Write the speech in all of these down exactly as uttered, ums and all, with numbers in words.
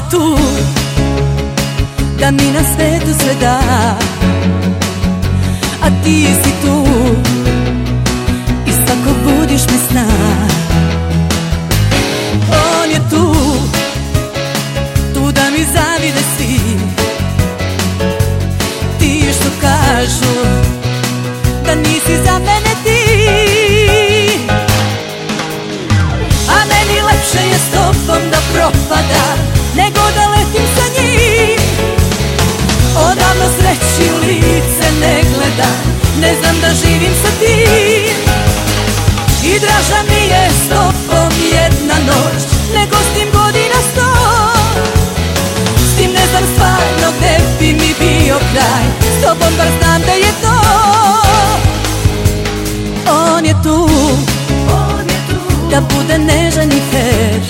tu da mi na svetu sve da, a ti si tu i svako budiš me sna. On je tu, tu da mi zavide svi, ti što kažu da nisi za mene ti. A meni lepše je s tobom da propadam nego da letim sa njim. Odavno sreći u lice ne gledam, ne znam da živim sa tim. I draža mi je s tobom jedna noć nego s tim godina sto. S tim ne znam stvarno gde bi mi bio kraj, s tobom bar znam da je to. On je tu, on je tu da bude nežan i fer.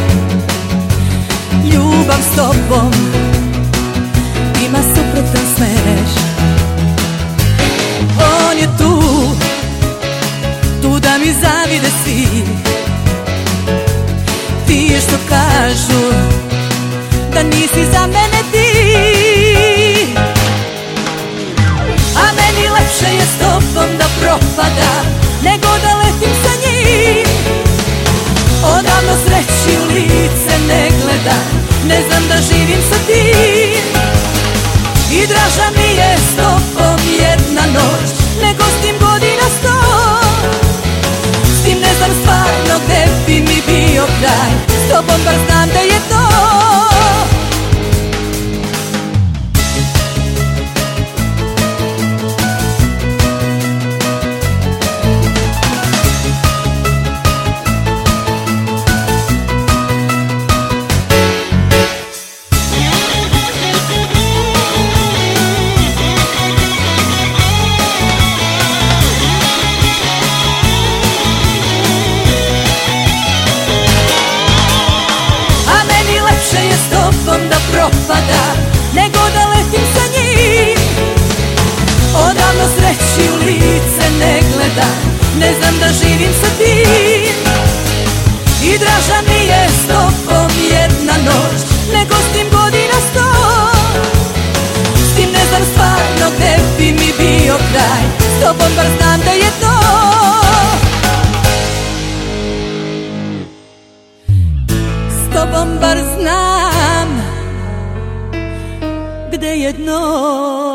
Ljubav s tobom ima suprotan smer. On je tu, tu da mi zavide svi, ti što kažu da nisi za mene ti. A meni lepše je s tobom da propadam nego da letim sa njim. Odavno sreći u lice ne gledam, ne znam da živim sa tim. I draža mi je s tobom jedna noć nego s tim godina sto. S tim ne znam stvarno gde bi mi bio kraj, s tobom bar znam da je to. Propadam nego da letim sa njim. Odavno sreći u lice ne gledam, ne znam da živim sa tim. I draža mi je s tobom jedna noć nego s tim godina sto. S tim ne znam stvarno gde bi mi bio kraj, s tobom bar znam da je to. S tobom bar znam gde je dno.